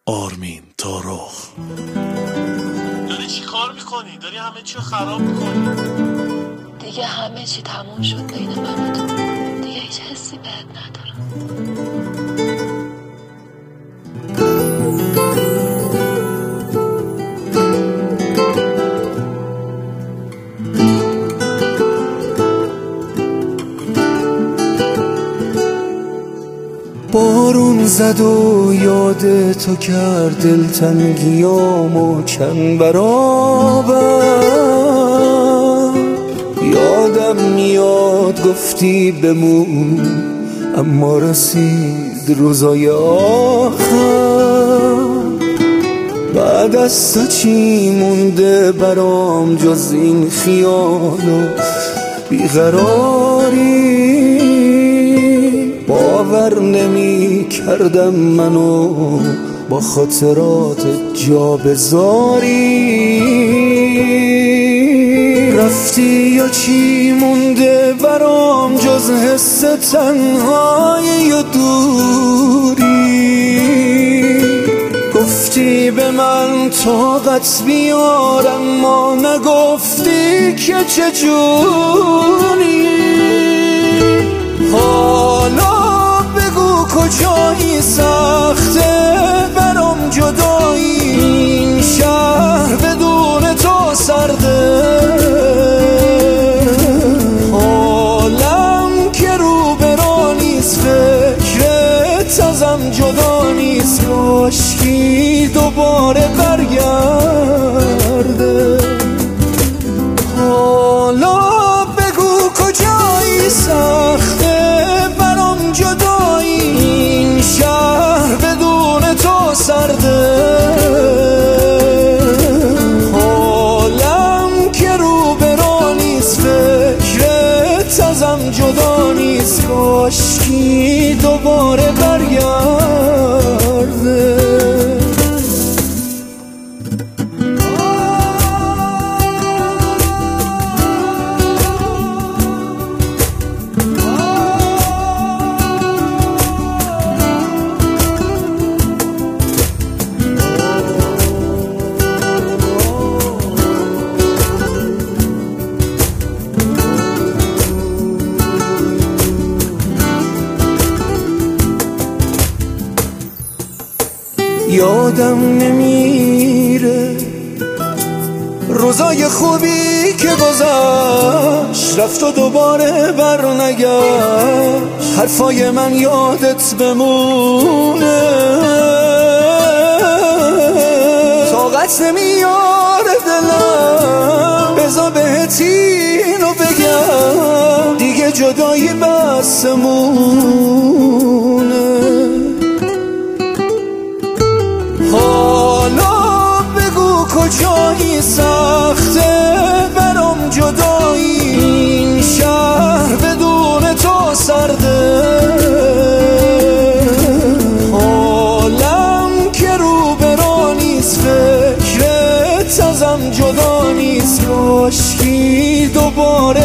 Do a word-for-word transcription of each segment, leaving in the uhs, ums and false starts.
آرمین تارخ. داری چی کار میکنی؟ داری همه چی رو خراب میکنی. دیگه همه چی تموم شد بین من و تو. دیگه هیچ حسی بهت ندارم. بارون زد و یاد تو کرد دلتنگیامو چند برابر. یادم میاد گفتی بمون اما رسید روزای آخر. بعد از تو چی مونده برام جز این خیال و بیقراری؟ باور نمی کردم منو با خاطرات جا بذاری. رفتی یا چی مونده برام جز حس تنهایی و دوری؟ گفتی به من طاقت بیار اما نگفتی که چجوری. حالا بگو کجایی؟ سخته برام جدایی. این شهر بدون تو سرده. حالم که رو برا نیست، فکرت ازم جدا نیست. کاشکی دوباره برگرده. حالا بگو کجایی؟ سخته برام جدایی. این شهر بدون تو سرده. حالم که رو برا نیست، فکرت ازم جدا نیست. کاشکی دوباره برگرده. یادم نمیره روزای خوبی که گذشت، رفت و دوباره بر نگشت. حرفای من یادت بمونه. طاقت نمیاره دلم، بذار بهت اینو بگم. دیگه جدایی بسمونه. حالا بگو کجایی؟ سخته برام جدایی. این شهر بدون تو سرده. حالم که رو برا نیست، فکرت ازم جدا نیست. کاشکی دوباره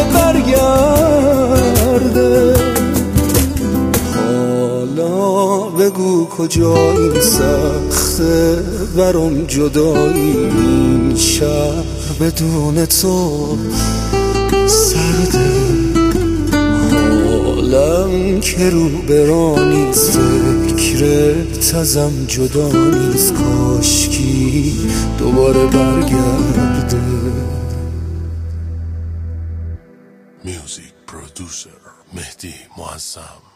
برگرده. بگو کجایی؟ سخته برام جدایی. این شهر بدون تو سرده. حالم که رو برا نیست، فکرت ازم جدا نیست. کاشکی دوباره برگرده. میوزیک پرودوسر مهدی معظم.